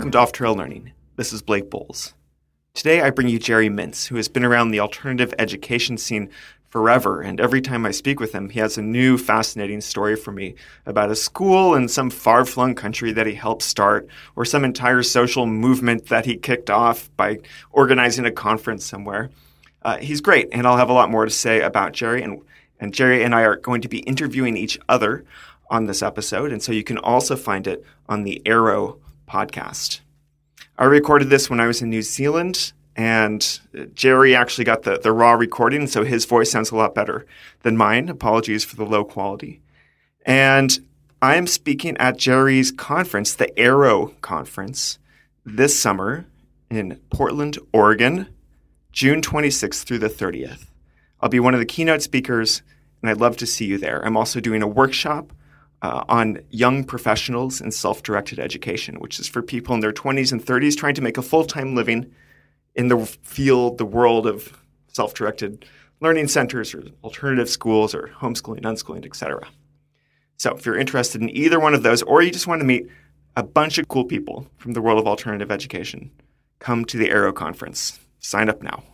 welcome to Off Trail Learning. This is Blake Bowles. Today I bring you Jerry Mintz, who has been around the alternative education scene forever, and every time I speak with him, he has a new fascinating story for me about a school in some far-flung country that he helped start, or some entire social movement that he kicked off by organizing a conference somewhere. He's great, and I'll have a lot more to say about Jerry, and Jerry and I are going to be interviewing each other on this episode, and so you can also find it on the Arrow podcast. I recorded this when I was in New Zealand, and Jerry actually got the raw recording, so his voice sounds a lot better than mine. Apologies for the low quality. And I am speaking at Jerry's conference, the Arrow Conference, this summer in Portland, Oregon, June 26th through the 30th. I'll be one of the keynote speakers, and I'd love to see you there. I'm also doing a workshop on young professionals in self-directed education, which is for people in their 20s and 30s trying to make a full-time living in the field, the world of self-directed learning centers or alternative schools or homeschooling, unschooling, etc. So if you're interested in either one of those, or you just want to meet a bunch of cool people from the world of alternative education, come to the Arrow Conference. Sign up now.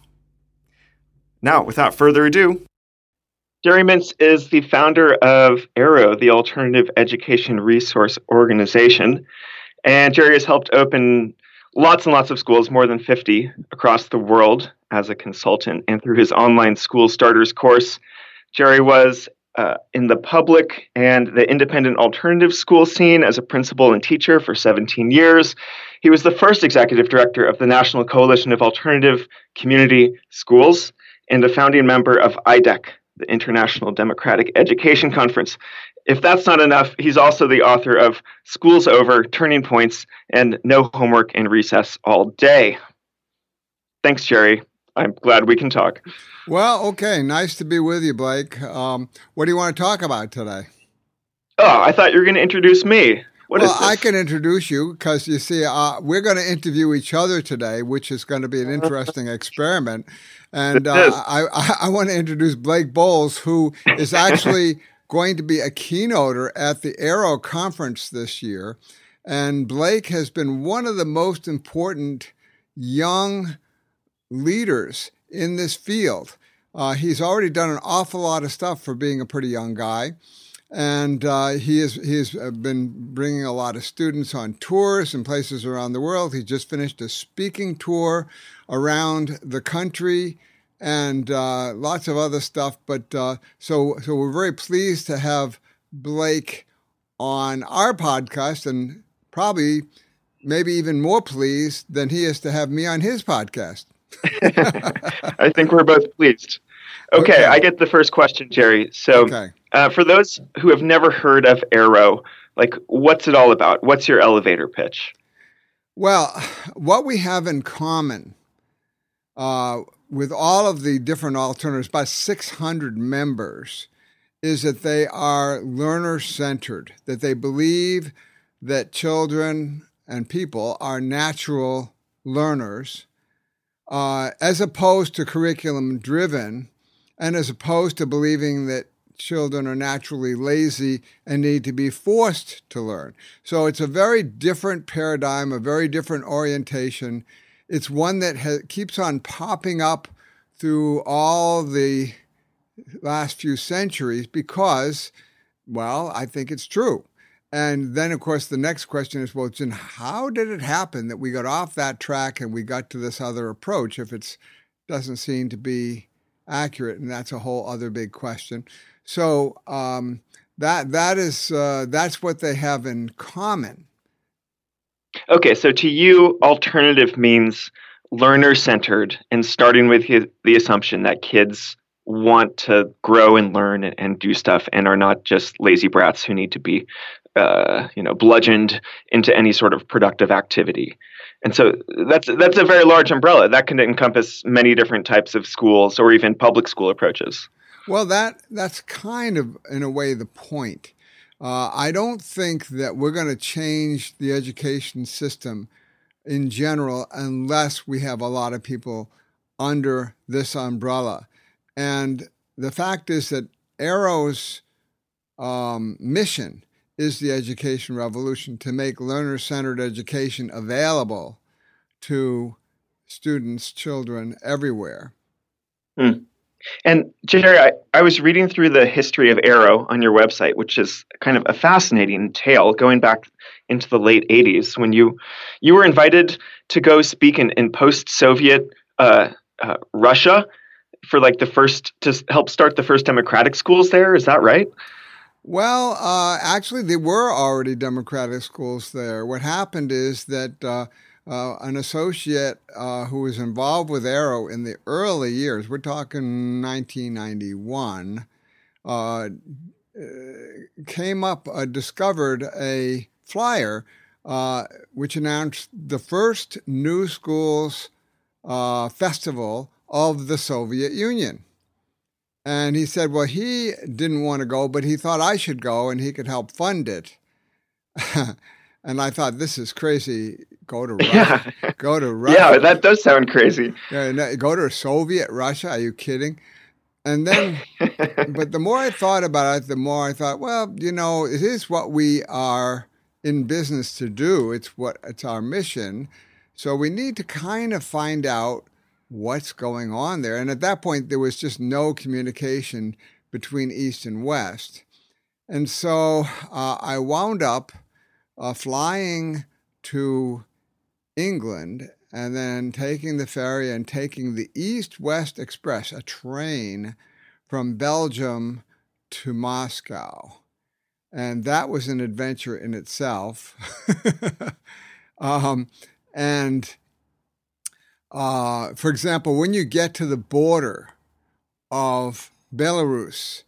Now, without further ado, Jerry Mintz is the founder of Arrow, the Alternative Education Resource Organization. And Jerry has helped open lots and lots of schools, more than 50 across the world as a consultant. And through his online School Starters course, Jerry was in the public and the independent alternative school scene as a principal and teacher for 17 years. He was the first executive director of the National Coalition of Alternative Community Schools and a founding member of IDEC, the International Democratic Education Conference. If that's not enough, he's also the author of Schools Over, Turning Points, and No Homework in Recess All Day. Thanks, Jerry. I'm glad we can talk. Well, okay. Nice to be with you, Blake. What do you want to talk about today? Oh, I thought you were going to introduce me. What is this? I can introduce you because, you see, we're going to interview each other today, which is going to be an interesting experiment. And I want to introduce Blake Bowles, who is actually going to be a keynoter at the Arrow Conference this year. And Blake has been one of the most important young leaders in this field. He's already done an awful lot of stuff for being a pretty young guy. And he has been bringing a lot of students on tours in places around the world. He just finished a speaking tour around the country and lots of other stuff. But so we're very pleased to have Blake on our podcast, and probably maybe even more pleased than he is to have me on his podcast. I think we're both pleased. Okay, I get the first question, Jerry. So for those who have never heard of Arrow, what's it all about? What's your elevator pitch? Well, what we have in common with all of the different alternatives, about 600 members, is that they are learner-centered, that they believe that children and people are natural learners, as opposed to curriculum-driven, and as opposed to believing that children are naturally lazy and need to be forced to learn. So it's a very different paradigm, a very different orientation. It's one that keeps on popping up through all the last few centuries because, well, I think it's true. And then, of course, the next question is, well, Jen, how did it happen that we got off that track and we got to this other approach if it doesn't seem to be accurate? And that's a whole other big question. So that's what they have in common. Okay, so to you, alternative means learner-centered and starting with the assumption that kids want to grow and learn and do stuff and are not just lazy brats who need to be bludgeoned into any sort of productive activity. And so that's a very large umbrella. That can encompass many different types of schools or even public school approaches. Well, that's kind of, in a way, the point. I don't think that we're going to change the education system in general unless we have a lot of people under this umbrella. And the fact is that Arrow's mission is the education revolution, to make learner-centered education available to students, children everywhere. Hmm. And Jerry, I was reading through the history of Arrow on your website, which is kind of a fascinating tale going back into the late 80s when you were invited to go speak in post-Soviet Russia for like to help start the first democratic schools there. Is that right? Well, actually, there were already democratic schools there. What happened is that an associate who was involved with Arrow in the early years, we're talking 1991, discovered a flyer which announced the first New Schools Festival of the Soviet Union. And he said, well, he didn't want to go, but he thought I should go and he could help fund it. And I thought, this is crazy. Go to Russia. Yeah. Go to Russia. Yeah, that does sound crazy. Go to Soviet Russia. Are you kidding? And then, but the more I thought about it, the more I thought, well, it is what we are in business to do. It's our mission. So we need to kind of find out what's going on there. And at that point, there was just no communication between East and West. And so I wound up flying to England and then taking the ferry and taking the East-West Express, a train from Belgium to Moscow. And that was an adventure in itself. For example, when you get to the border of Belarus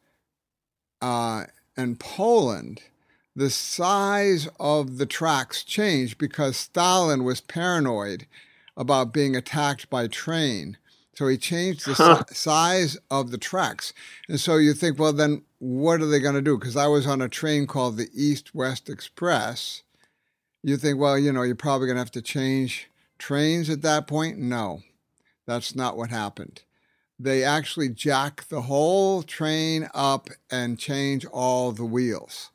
and Poland, the size of the tracks changed because Stalin was paranoid about being attacked by train. So he changed the size of the tracks. And so you think, well, then what are they going to do? Because I was on a train called the East-West Express. You think, well, you're probably going to have to change trains at that point. No, that's not what happened. They actually jack the whole train up and change all the wheels.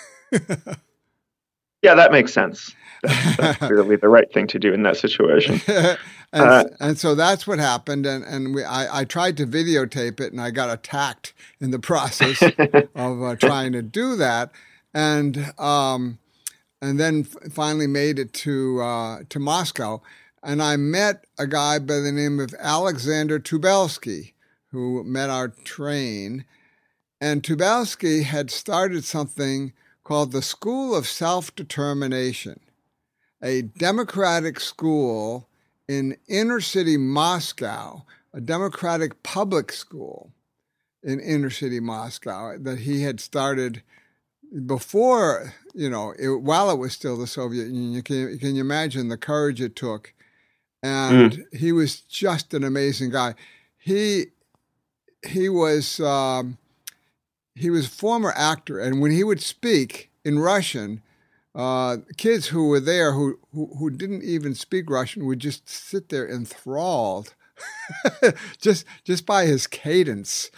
Yeah, that makes sense. That's clearly the right thing to do in that situation. And so that's what happened. And I tried to videotape it, and I got attacked in the process of trying to do that. And then finally made it to Moscow. And I met a guy by the name of Alexander Tubelsky, who met our train. And Tubelsky had started something called the School of Self-Determination, a democratic school in inner city Moscow, a democratic public school in inner city Moscow that he had started before, while it was still the Soviet Union. Can you imagine the courage it took? And he was just an amazing guy. He was a former actor, and when he would speak in Russian, kids who were there who didn't even speak Russian would just sit there enthralled, just by his cadence.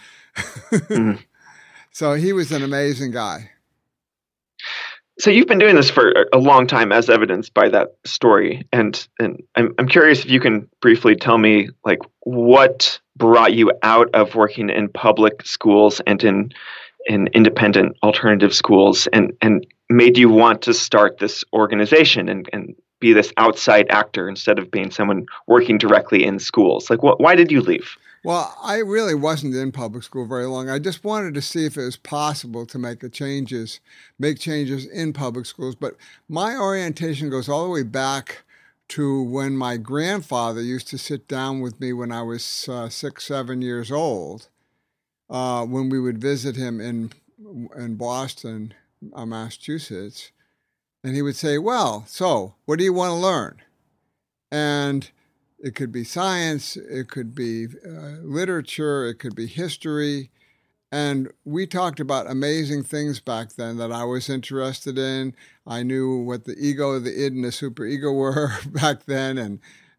So he was an amazing guy. So you've been doing this for a long time, as evidenced by that story, and I'm curious if you can briefly tell me, like, what brought you out of working in public schools and in independent alternative schools, and made you want to start this organization and be this outside actor instead of being someone working directly in schools. Like, why did you leave? Well, I really wasn't in public school very long. I just wanted to see if it was possible to make changes in public schools. But my orientation goes all the way back to when my grandfather used to sit down with me when I was 6, 7 years old, when we would visit him in Boston, Massachusetts. And he would say, well, so what do you want to learn? And it could be science, it could be literature, it could be history. And we talked about amazing things back then that I was interested in. I knew what the ego, the id, and the superego were back then.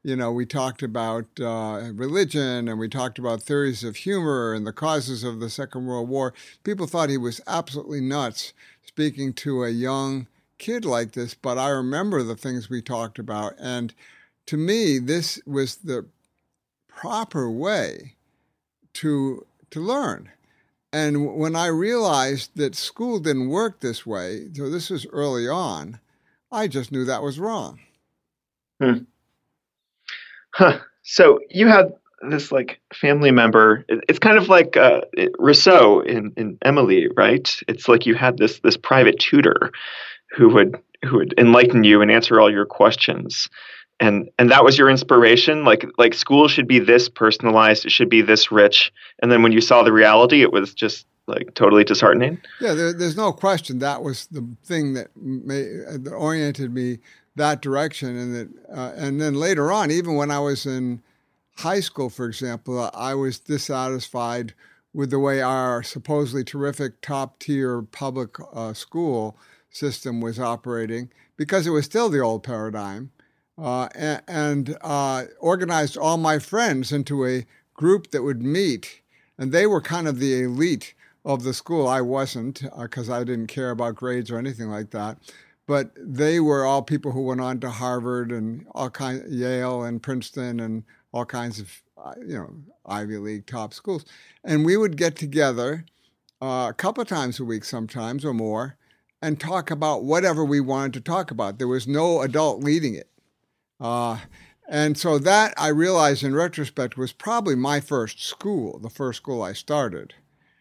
we talked about religion, and we talked about theories of humor and the causes of the Second World War. People thought he was absolutely nuts speaking to a young kid like this, but I remember the things we talked about. And to me, this was the proper way to learn. And when I realized that school didn't work this way, so this was early on, I just knew that was wrong. Hmm. Huh. So you had this like family member. It's kind of like Rousseau in Emily, right? It's like you had this private tutor who would enlighten you and answer all your questions. And that was your inspiration. Like school should be this personalized. It should be this rich. And then when you saw the reality, it was just like totally disheartening. Yeah, there's no question that was the thing that oriented me that direction, and then later on, even when I was in high school, for example, I was dissatisfied with the way our supposedly terrific top-tier public school system was operating, because it was still the old paradigm, and organized all my friends into a group that would meet, and they were kind of the elite of the school. I wasn't, because I didn't care about grades or anything like that. But they were all people who went on to Harvard and Yale and Princeton and all kinds of, Ivy League top schools. And we would get together a couple of times a week, sometimes or more, and talk about whatever we wanted to talk about. There was no adult leading it. And so that, I realized in retrospect, was probably my first school, the first school I started.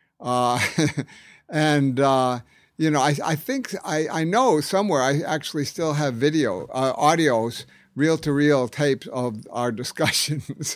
I think I know somewhere I actually still have audios, reel-to-reel tapes of our discussions.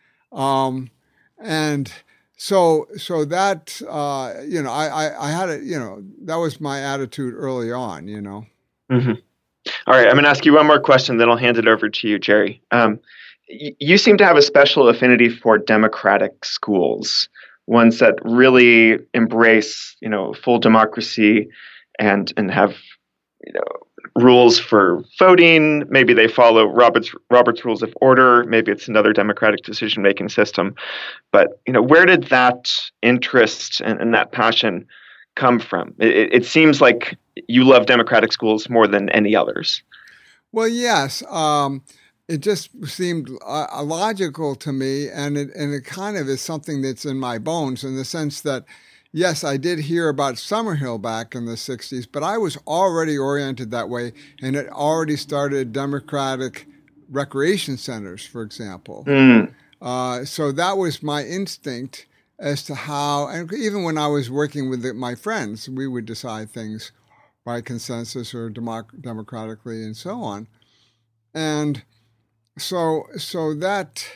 And so that, I had it, that was my attitude early on, Mm-hmm. All right, I'm going to ask you one more question, then I'll hand it over to you, Jerry. You seem to have a special affinity for democratic schools, ones that really embrace, full democracy and have, rules for voting. Maybe they follow Robert's Rules of Order. Maybe it's another democratic decision-making system. But, where did that interest and that passion come from? It seems like you love democratic schools more than any others. Well, yes. It just seemed logical to me, and it kind of is something that's in my bones, in the sense that, yes, I did hear about Summerhill back in the 60s, but I was already oriented that way, and it already started democratic recreation centers, for example. So that was my instinct as to how, and even when I was working with my friends, we would decide things by consensus or democratically and so on. And so that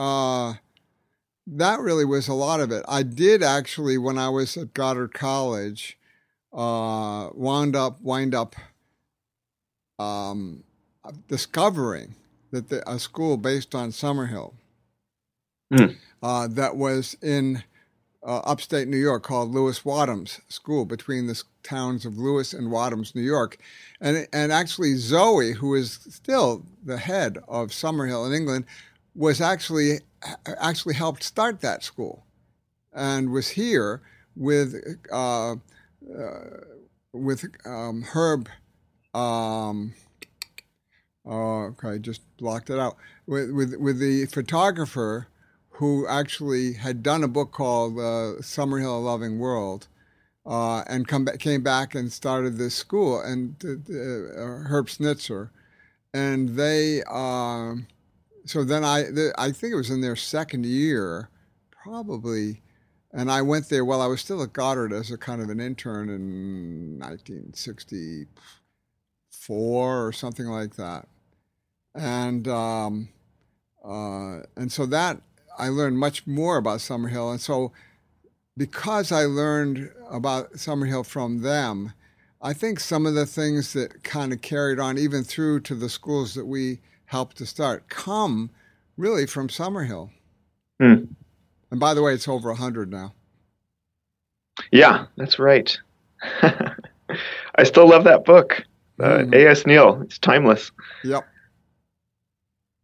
really was a lot of it. I did actually, when I was at Goddard College, wind up discovering that a school based on Summerhill that was in upstate New York, called Lewis Wadhams School, between the towns of Lewis and Wadhams, New York. And actually Zoe, who is still the head of Summerhill in England, was actually helped start that school, and was here with Herb. I just blocked it out. With the photographer who actually had done a book called Summerhill: A Loving World, and came back and started this school, and Herb Snitzer, and they. So then I think it was in their second year, probably, and I went there while I was still at Goddard as a kind of an intern in 1964 or something like that, and so that I learned much more about Summerhill, and so because I learned about Summerhill from them, I think some of the things that kind of carried on even through to the schools that we helped to start come really from Summerhill. And by the way, it's over 100 now. Yeah, that's right. I still love that book. A.S. Neal. It's timeless. Yep.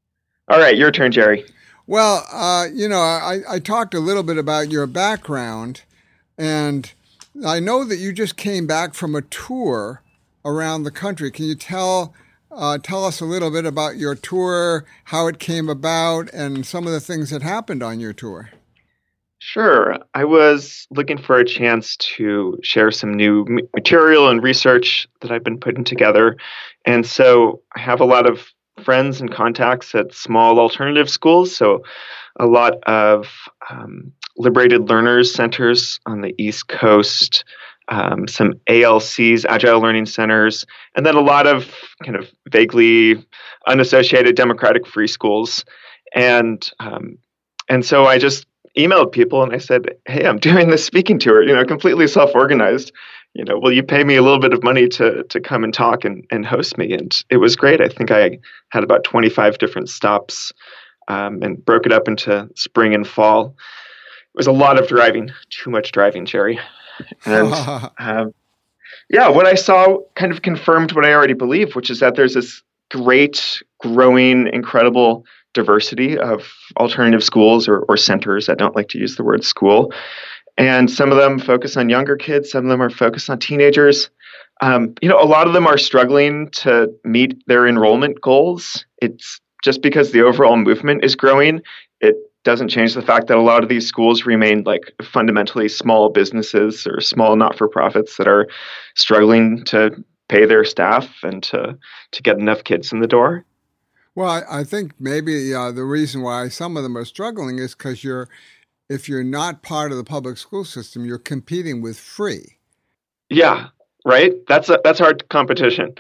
All right, your turn, Jerry. Well, I talked a little bit about your background, and I know that you just came back from a tour around the country. Can you tell us a little bit about your tour, how it came about, and some of the things that happened on your tour? Sure. I was looking for a chance to share some new material and research that I've been putting together. And so I have a lot of friends and contacts at small alternative schools. So a lot of liberated learners centers on the East Coast, some ALCs, Agile Learning Centers, and then a lot of kind of vaguely unassociated democratic free schools. And and so I just emailed people and I said, "Hey, I'm doing this speaking tour, completely self-organized. Will you pay me a little bit of money to come and talk and host me?" And it was great. I think I had about 25 different stops and broke it up into spring and fall. It was a lot of driving, too much driving, Jerry. And what I saw kind of confirmed what I already believed, which is that there's this great, growing, incredible diversity of alternative schools or centers. I don't like to use the word school. And some of them focus on younger kids. Some of them are focused on teenagers. A lot of them are struggling to meet their enrollment goals. It's just because the overall movement is growing. It doesn't change the fact that a lot of these schools remain like fundamentally small businesses or small not-for-profits that are struggling to pay their staff and to get enough kids in the door. Well, I think maybe the reason why some of them are struggling is because if you're not part of the public school system, you're competing with free. Yeah, right. That's hard competition.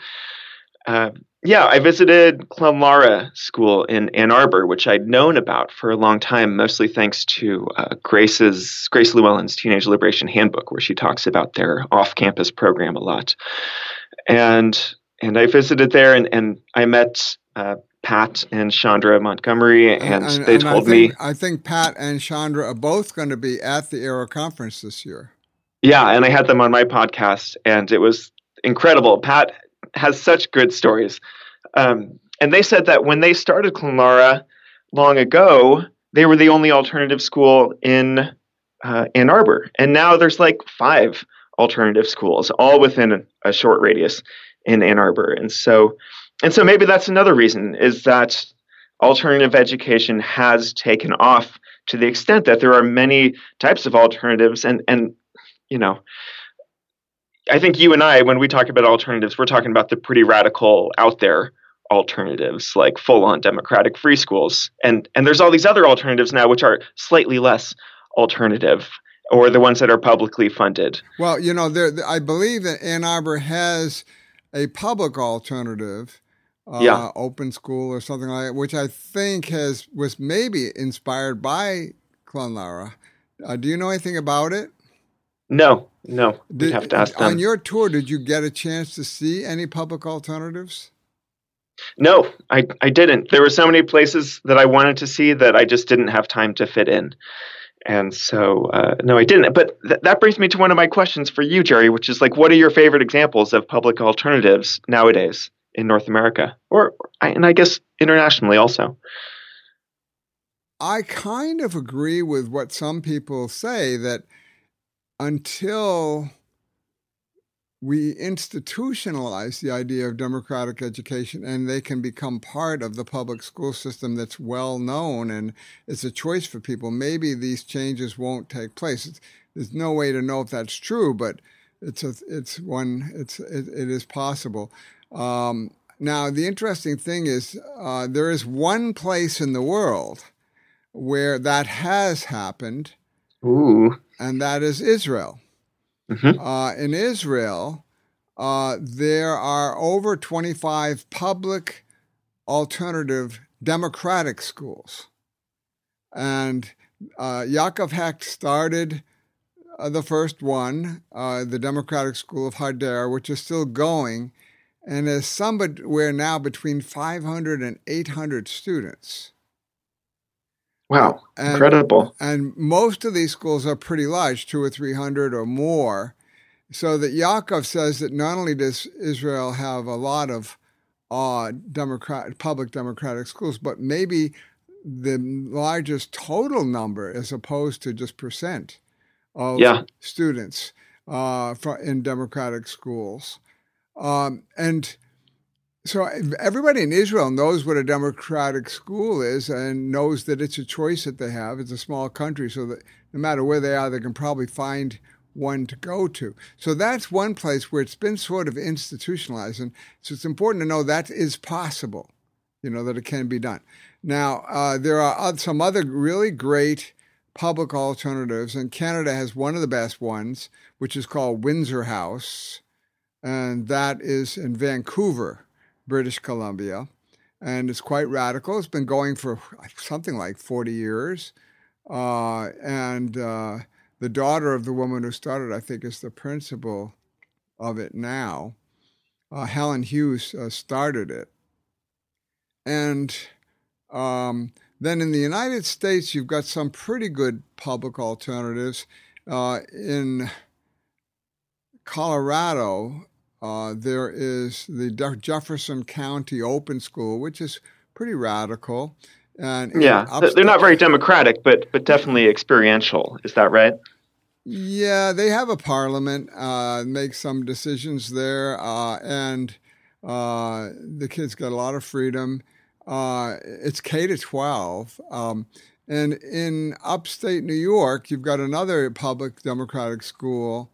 I visited Clonlara School in Ann Arbor, which I'd known about for a long time, mostly thanks to Grace Llewellyn's Teenage Liberation Handbook, where she talks about their off-campus program a lot. And I visited there, and I met Pat and Chandra Montgomery, and they told me... I think Pat and Chandra are both going to be at the Aero Conference this year. Yeah, and I had them on my podcast, and it was incredible. Pat has such good stories. And they said that when they started Clonlara long ago, they were the only alternative school in Ann Arbor. And now there's like 5 alternative schools, all within a short radius in Ann Arbor. And so maybe that's another reason, is that alternative education has taken off to the extent that there are many types of alternatives. And I think you and I, when we talk about alternatives, we're talking about the pretty radical out there alternatives, like full-on democratic free schools. And there's all these other alternatives now, which are slightly less alternative, or the ones that are publicly funded. Well, I believe that Ann Arbor has a public alternative, open school or something like that, which I think was maybe inspired by Clonlara. Do you know anything about it? No. You'd have to ask them. On your tour, did you get a chance to see any public alternatives? No, I didn't. There were so many places that I wanted to see that I just didn't have time to fit in. And so, no, I didn't. But that brings me to one of my questions for you, Jerry, which is like, what are your favorite examples of public alternatives nowadays in North America, and I guess internationally also? I kind of agree with what some people say, that until we institutionalize the idea of democratic education and they can become part of the public school system that's well known and it's a choice for people, maybe these changes won't take place. There's no way to know if that's true, but it is possible. Now, the interesting thing is there is one place in the world where that has happened. Ooh. And that is Israel. Mm-hmm. In Israel, there are over 25 public alternative democratic schools. And Yaakov Hecht started the first one, the Democratic School of Hadar, which is still going, and is somewhere now between 500 and 800 students. Wow, incredible. And most of these schools are pretty large, 200 or 300 or more. So that Yaakov says that not only does Israel have a lot of public democratic schools, but maybe the largest total number as opposed to just percent of students in democratic schools. And so everybody in Israel knows what a democratic school is and knows that it's a choice that they have. It's a small country, so that no matter where they are, they can probably find one to go to. So that's one place where it's been sort of institutionalized. And so it's important to know that is possible, that it can be done. Now, there are some other really great public alternatives, and Canada has one of the best ones, which is called Windsor House, and that is in Vancouver, British Columbia, and it's quite radical. It's been going for something like 40 years, and the daughter of the woman who started, I think, is the principal of it now. Helen Hughes started it. And then in the United States, you've got some pretty good public alternatives. In Colorado, there is the Jefferson County Open School, which is pretty radical. And they're not very democratic, but definitely experiential. Is that right? Yeah, they have a parliament, make some decisions there, and the kids got a lot of freedom. It's K-12. And in upstate New York, you've got another public democratic school,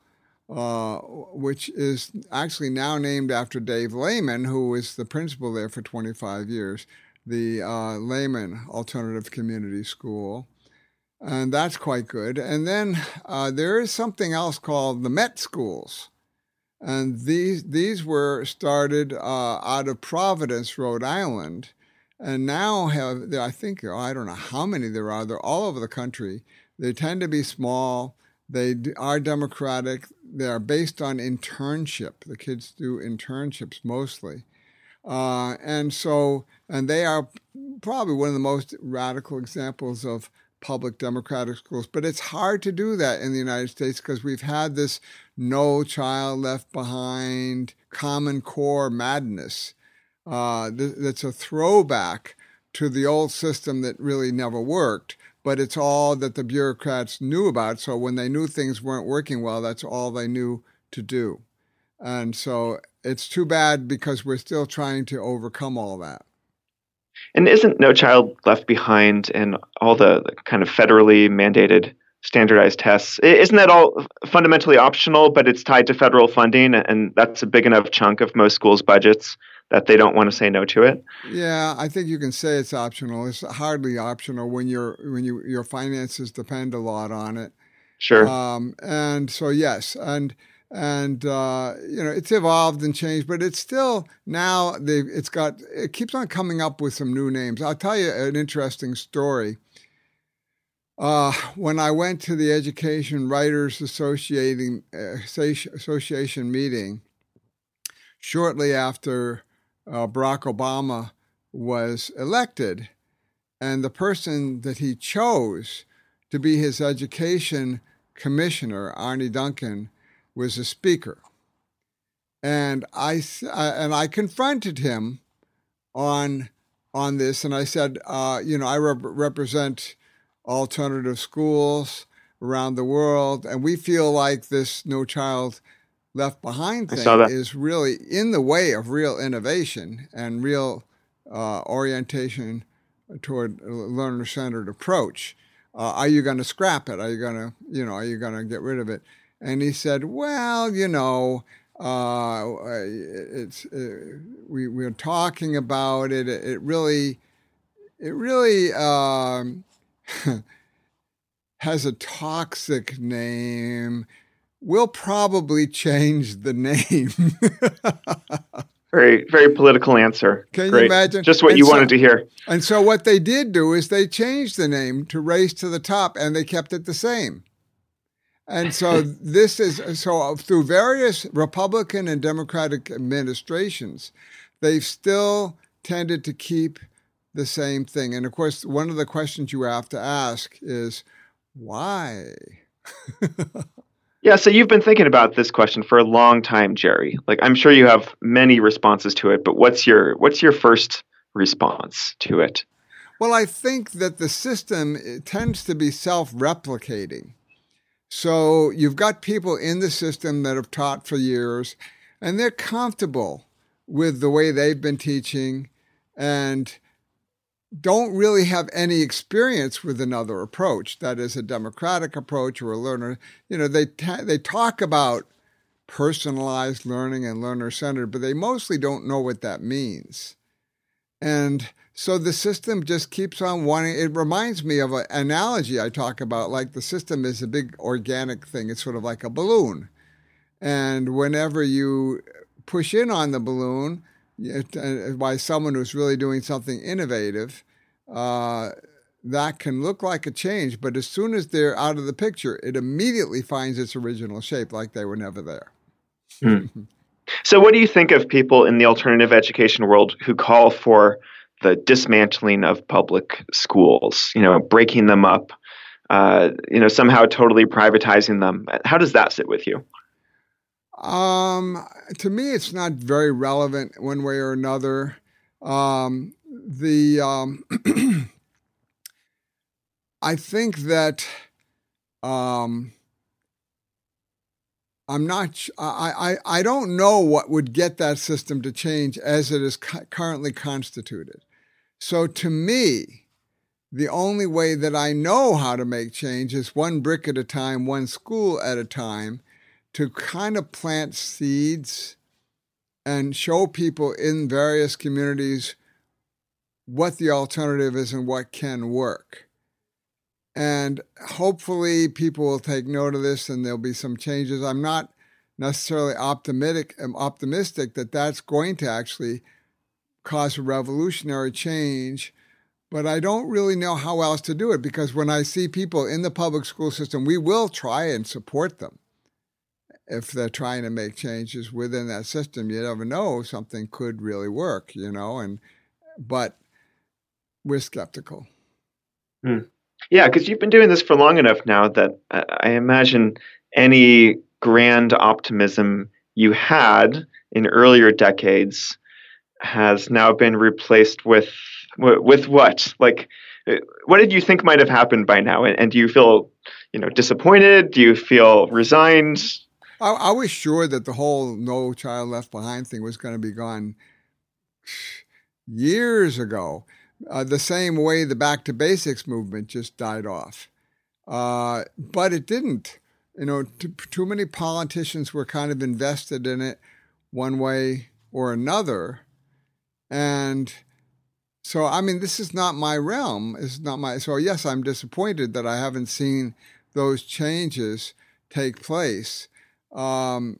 which is actually now named after Dave Lehman, who was the principal there for 25 years, the Lehman Alternative Community School. And that's quite good. And then there is something else called the Met Schools. And these were started out of Providence, Rhode Island, and now I think, I don't know how many there are. They're all over the country. They tend to be small. They are democratic. They are based on internship. The kids do internships mostly. And they are probably one of the most radical examples of public democratic schools. But it's hard to do that in the United States because we've had this No Child Left Behind, Common Core madness. That's a throwback to the old system that really never worked, but it's all that the bureaucrats knew about. So when they knew things weren't working well, that's all they knew to do. And so it's too bad because we're still trying to overcome all that. And isn't No Child Left Behind and all the kind of federally mandated standardized tests, isn't that all fundamentally optional, but it's tied to federal funding, and that's a big enough chunk of most schools' budgets that they don't want to say no to it? Yeah, I think you can say it's optional. It's hardly optional when your finances depend a lot on it. Sure. And so yes, and it's evolved and changed, but it's still now it keeps on coming up with some new names. I'll tell you an interesting story. When I went to the Education Writers Association meeting shortly after Barack Obama was elected, and the person that he chose to be his education commissioner, Arne Duncan, was a speaker. And I confronted him on this, and I said, I represent alternative schools around the world, and we feel like this No Child Left Behind thing is really in the way of real innovation and real orientation toward a learner-centered approach. Are you going to scrap it? Are you going to get rid of it? And he said, well, we're talking about it. It really has a toxic name. We'll probably change the name. Very, very political answer. Can you imagine? Just what you wanted to hear. And so what they did do is they changed the name to Race to the Top, and they kept it the same. And so through various Republican and Democratic administrations, they've still tended to keep the same thing. And of course, one of the questions you have to ask is, why? Yeah, so you've been thinking about this question for a long time, Jerry. Like I'm sure you have many responses to it, but what's your first response to it? Well, I think that the system tends to be self-replicating. So you've got people in the system that have taught for years, and they're comfortable with the way they've been teaching and don't really have any experience with another approach. That is a democratic approach or a learner. They talk about personalized learning and learner centered, but they mostly don't know what that means. And so the system just keeps on wanting. It reminds me of an analogy I talk about, like the system is a big organic thing. It's sort of like a balloon. And whenever you push in on the balloon by someone who's really doing something innovative, that can look like a change. But as soon as they're out of the picture, it immediately finds its original shape, like they were never there. Hmm. So, what do you think of people in the alternative education world who call for the dismantling of public schools? Breaking them up, somehow totally privatizing them. How does that sit with you? To me, it's not very relevant one way or another. The I think that I'm not. I don't know what would get that system to change as it is currently constituted. So to me, the only way that I know how to make change is one brick at a time, one school at a time, to kind of plant seeds and show people in various communities what the alternative is and what can work. And hopefully people will take note of this and there'll be some changes. I'm not necessarily optimistic that that's going to actually cause a revolutionary change, but I don't really know how else to do it, because when I see people in the public school system, we will try and support them. If they're trying to make changes within that system, you never know, something could really work, but we're skeptical. Yeah, because you've been doing this for long enough now that I imagine any grand optimism you had in earlier decades has now been replaced with what? Like, what did you think might have happened by now? And do you feel, disappointed? Do you feel resigned? I was sure that the whole No Child Left Behind thing was going to be gone years ago. The same way the Back to Basics movement just died off. But it didn't. Too many politicians were kind of invested in it one way or another. And so, this is not my realm. So yes, I'm disappointed that I haven't seen those changes take place. But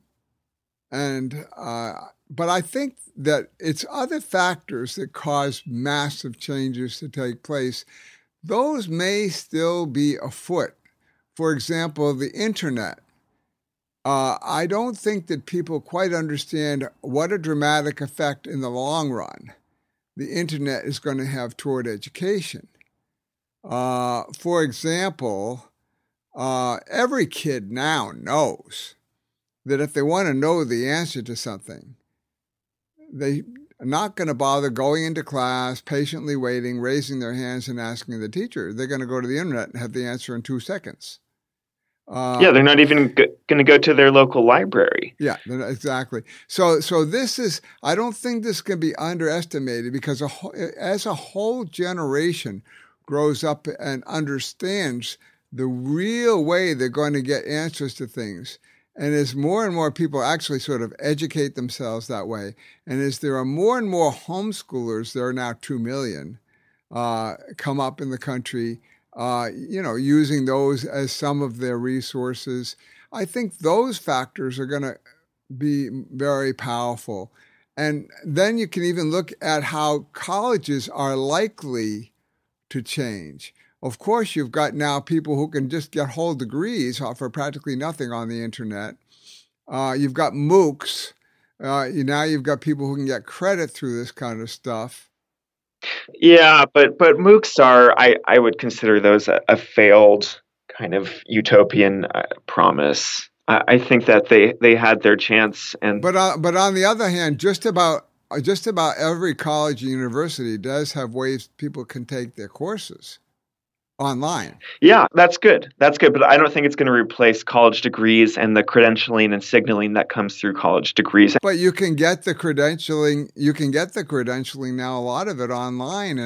I think that it's other factors that cause massive changes to take place. Those may still be afoot. For example, the internet. I don't think that people quite understand what a dramatic effect in the long run the internet is going to have toward education. For example, every kid now knows that if they want to know the answer to something, they are not going to bother going into class, patiently waiting, raising their hands and asking the teacher. They're going to go to the internet and have the answer in 2 seconds. They're not even going to go to their local library. Yeah, exactly. So this is, I don't think this can be underestimated, because as a whole generation grows up and understands the real way they're going to get answers to things, and as more and more people actually sort of educate themselves that way, and as there are more and more homeschoolers, there are now 2 million, come up in the country, using those as some of their resources, I think those factors are going to be very powerful. And then you can even look at how colleges are likely to change. Of course, you've got now people who can just get whole degrees for practically nothing on the internet. You've got MOOCs. Now you've got people who can get credit through this kind of stuff. Yeah, but MOOCs are, I would consider those a failed kind of utopian promise. I think that they had their chance. And But on the other hand, just about every college and university does have ways people can take their courses online. yeah, that's good. That's good. But I don't think it's going to replace college degrees and the credentialing and signaling that comes through college degrees. But you can get the credentialing. You can get the credentialing now. A lot of it online,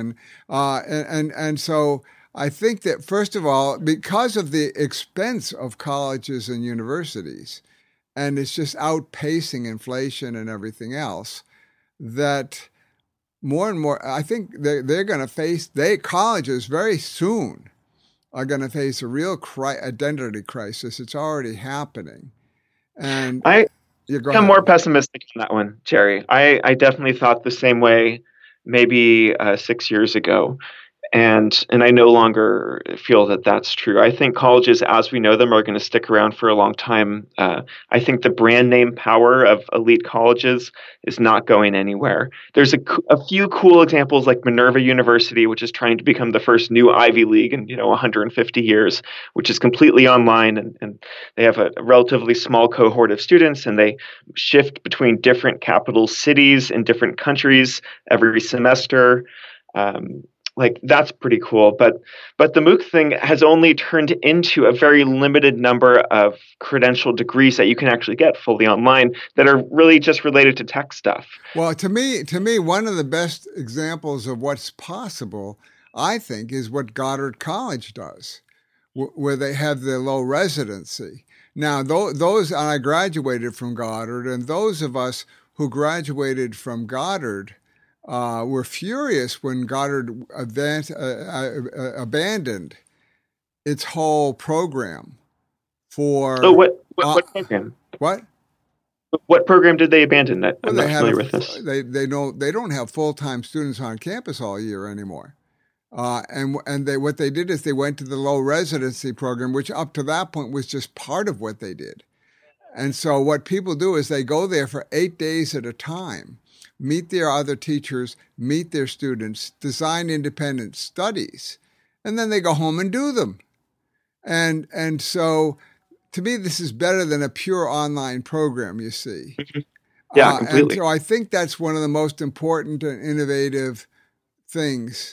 and so I think that first of all, because of the expense of colleges and universities, and it's just outpacing inflation and everything else, that more and more, I think they're going to face, colleges very soon are going to face a real identity crisis. It's already happening. And I you go I'm ahead. more pessimistic on that one, Jerry. I definitely thought the same way maybe 6 years ago. And I no longer feel that that's true. I think colleges, as we know them, are going to stick around for a long time. I think the brand name power of elite colleges is not going anywhere. There's a few cool examples like Minerva University, which is trying to become the first new Ivy League in 150 years, which is completely online, and they have a relatively small cohort of students, and they shift between different capital cities in different countries every semester. Like that's pretty cool, but the MOOC thing has only turned into a very limited number of credential degrees that you can actually get fully online that are really just related to tech stuff. Well, to me, one of the best examples of what's possible, I think, is what Goddard College does, where they have their low residency. Now, those, and I graduated from Goddard, and those of us who graduated from Goddard were furious when Goddard abandoned its whole program for. Oh, what program? What? What program did they abandon? I'm Well, not familiar with this. They don't have full-time students on campus all year anymore. What they did is they went to the low residency program, which up to that point was just part of what they did. And so what people do is they go there for 8 days at a time, meet their other teachers, meet their students, design independent studies, and then they go home and do them. And so to me, this is better than a pure online program, you see. Yeah, completely. And so I think that's one of the most important and innovative things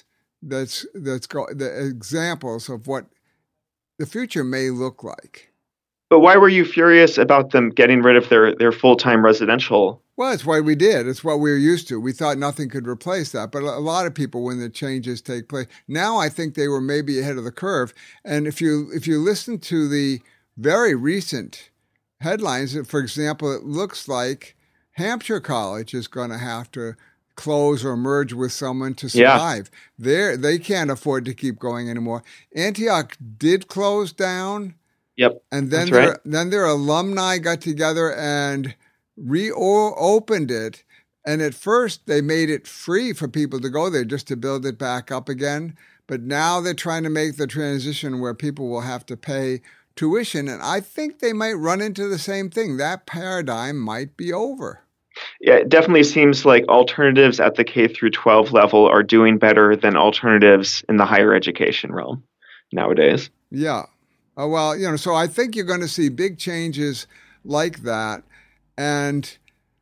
the examples of what the future may look like. But why were you furious about them getting rid of their full-time residential? Well, it's what we did. It's what we were used to. We thought nothing could replace that. But a lot of people, when the changes take place, now I think they were maybe ahead of the curve. And if you listen to the very recent headlines, for example, it looks like Hampshire College is going to have to close or merge with someone to survive. Yeah. They can't afford to keep going anymore. Antioch did close down. Yep. And then their alumni got together and reopened it. And at first they made it free for people to go there just to build it back up again. But now they're trying to make the transition where people will have to pay tuition. And I think they might run into the same thing. That paradigm might be over. Yeah, it definitely seems like alternatives at the K through 12 level are doing better than alternatives in the higher education realm nowadays. Yeah. Well, so I think you're going to see big changes like that. And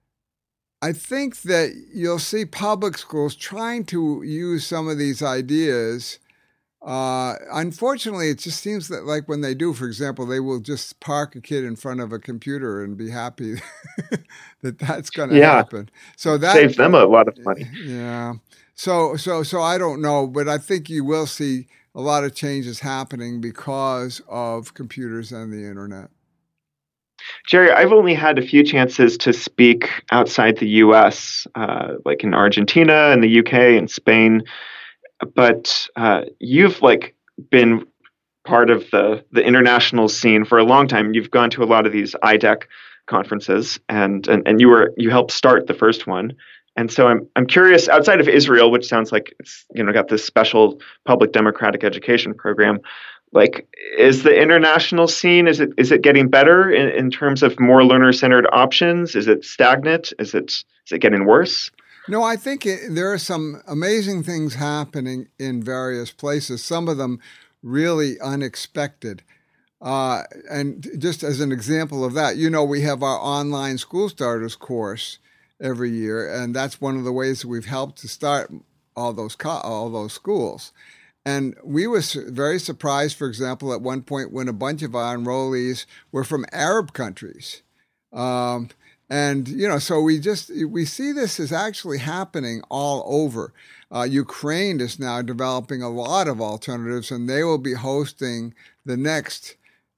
I think that you'll see public schools trying to use some of these ideas. Unfortunately, it just seems that like when they do, for example, they will just park a kid in front of a computer and be happy that that's going to happen. So that saves them a lot of money. Yeah. So I don't know, but I think you will see a lot of changes happening because of computers and the internet. Jerry, I've only had a few chances to speak outside the U.S., like in Argentina and the U.K. and Spain. But you've been part of the international scene for a long time. You've gone to a lot of these IDEC conferences, and you helped start the first one. And so I'm curious, outside of Israel, which sounds like it's got this special public democratic education program, is the international scene, is it getting better in terms of more learner-centered options? Is it stagnant? Is it getting worse? No, I think there are some amazing things happening in various places, some of them really unexpected. And just as an example of that, we have our online school starters course every year, and that's one of the ways that we've helped to start all those schools. And we were very surprised, for example, at one point when a bunch of our enrollees were from Arab countries. So we see this is actually happening all over. Ukraine is now developing a lot of alternatives, and they will be hosting the next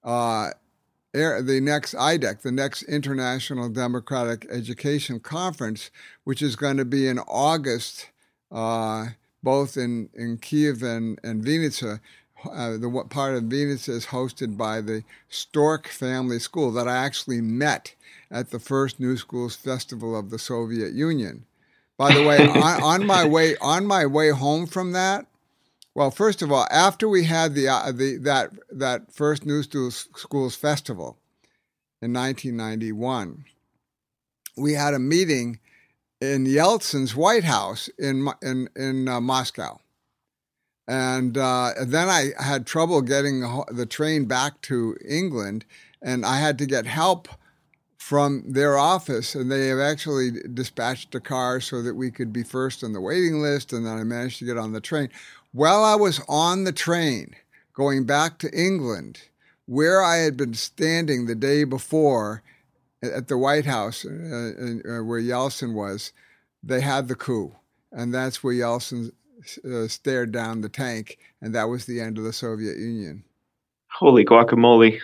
IDEC, the next International Democratic Education Conference, which is going to be in August, both in Kyiv and Vinnytsia. The part of Vinnytsia is hosted by the Stork Family School that I actually met at the first New Schools Festival of the Soviet Union. By the way, on my way home from that, well, first of all, after we had that first New Schools Festival in 1991, we had a meeting in Yeltsin's White House in Moscow, and then I had trouble getting the train back to England, and I had to get help from their office, and they have actually dispatched a car so that we could be first on the waiting list, and then I managed to get on the train. While I was on the train going back to England, where I had been standing the day before at the White House, where Yeltsin was, they had the coup. And that's where Yeltsin stared down the tank, and that was the end of the Soviet Union. Holy guacamole.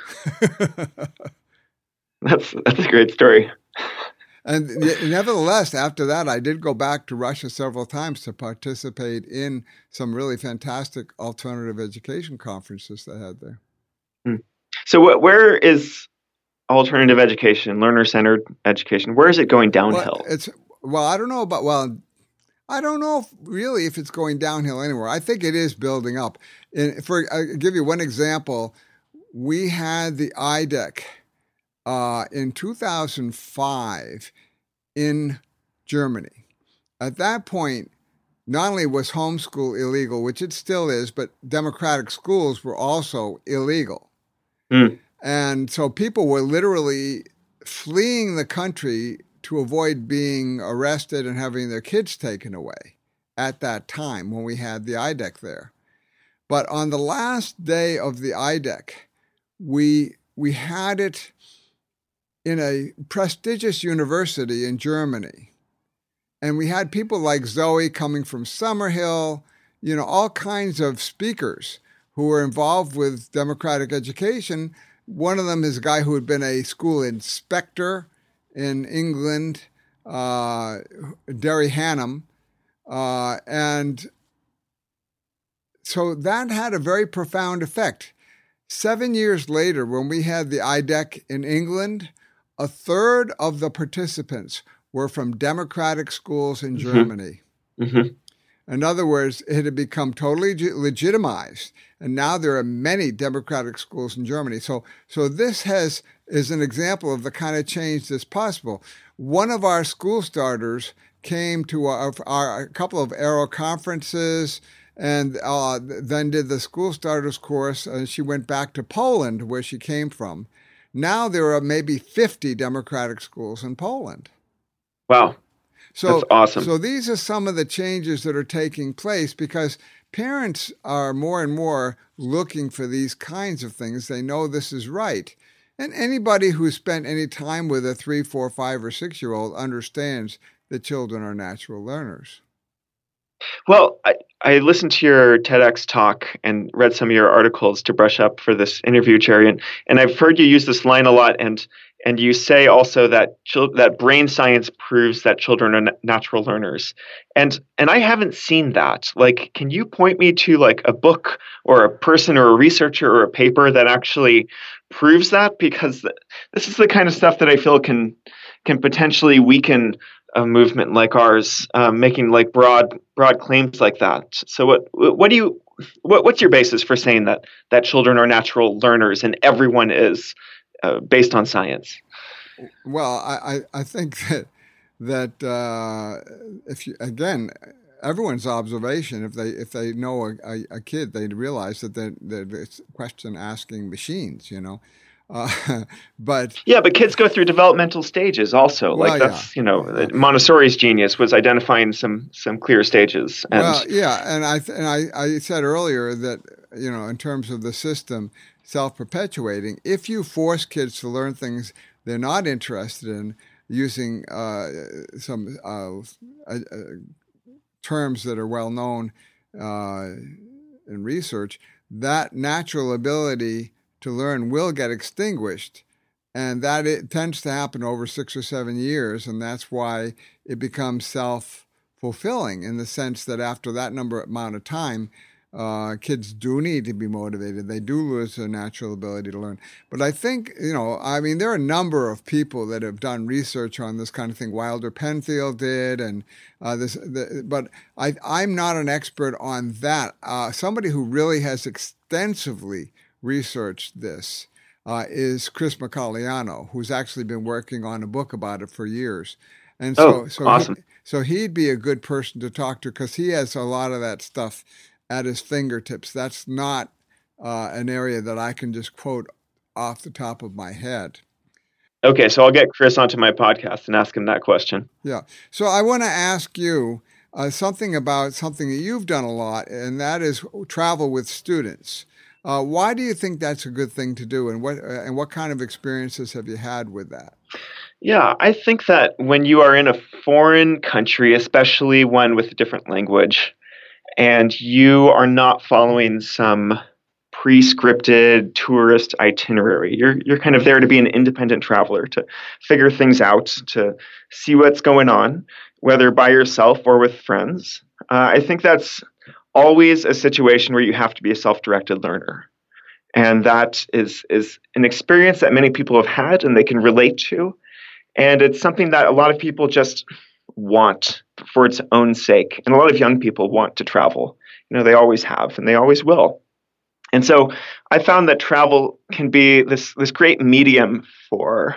That's a great story. And nevertheless, after that, I did go back to Russia several times to participate in some really fantastic alternative education conferences they had there. So where is alternative education, learner-centered education, where is it going downhill? I don't know really if it's going downhill anywhere. I think it is building up. I'll give you one example. We had the IDEC in 2005 in Germany. At that point, not only was homeschool illegal, which it still is, but democratic schools were also illegal. And so people were literally fleeing the country to avoid being arrested and having their kids taken away at that time when we had the IDEC there. But on the last day of the IDEC, we had it in a prestigious university in Germany. And we had people like Zoe coming from Summerhill, all kinds of speakers who were involved with democratic education. One of them is a guy who had been a school inspector in England, Derry Hannum. And so that had a very profound effect. 7 years later, when we had the IDEC in England, a third of the participants were from democratic schools in Germany. Mm-hmm. In other words, it had become totally legitimized, and now there are many democratic schools in Germany. So this is an example of the kind of change that's possible. One of our school starters came to a couple of Aero conferences, and then did the school starters course, and she went back to Poland, where she came from. Now there are maybe 50 democratic schools in Poland. Wow. That's awesome. So these are some of the changes that are taking place because parents are more and more looking for these kinds of things. They know this is right. And anybody who's spent any time with a 3, 4, 5, or 6-year-old understands that children are natural learners. Well, I listened to your TEDx talk and read some of your articles to brush up for this interview, Jerry, and I've heard you use this line a lot, and you say also that that brain science proves that children are natural learners, and I haven't seen that. Like, can you point me to like a book or a person or a researcher or a paper that actually proves that? Because this is the kind of stuff that I feel can potentially weaken a movement like ours, making like broad claims like that. So what's your basis for saying that children are natural learners and everyone is, based on science? Well, I think that if you, again, everyone's observation. If they know a kid, they'd realize that they're question asking machines. But but kids go through developmental stages also. Well, like that's Montessori's genius was identifying some clear stages. And and I said earlier that in terms of the system self-perpetuating, if you force kids to learn things they're not interested in, using some terms that are well known in research, that natural ability to learn will get extinguished, and that it tends to happen over 6 or 7 years, and that's why it becomes self-fulfilling in the sense that after that amount of time, kids do need to be motivated. They do lose their natural ability to learn. But I think, there are a number of people that have done research on this kind of thing. Wilder Penfield did, and but I'm not an expert on that. Somebody who really has extensively researched this is Chris Mercogliano, who's actually been working on a book about it for years. And so awesome. So he'd be a good person to talk to because he has a lot of that stuff at his fingertips. That's not an area that I can just quote off the top of my head. Okay, so I'll get Chris onto my podcast and ask him that question. Yeah. So I want to ask you something about something that you've done a lot, and that is travel with students. Why do you think that's a good thing to do, and what kind of experiences have you had with that? Yeah, I think that when you are in a foreign country, especially one with a different language, and you are not following some pre-scripted tourist itinerary, you're kind of there to be an independent traveler, to figure things out, to see what's going on, whether by yourself or with friends. I think that's always a situation where you have to be a self-directed learner. And that is an experience that many people have had and they can relate to. And it's something that a lot of people just want for its own sake. And a lot of young people want to travel. They always have and they always will. And so I found that travel can be this great medium for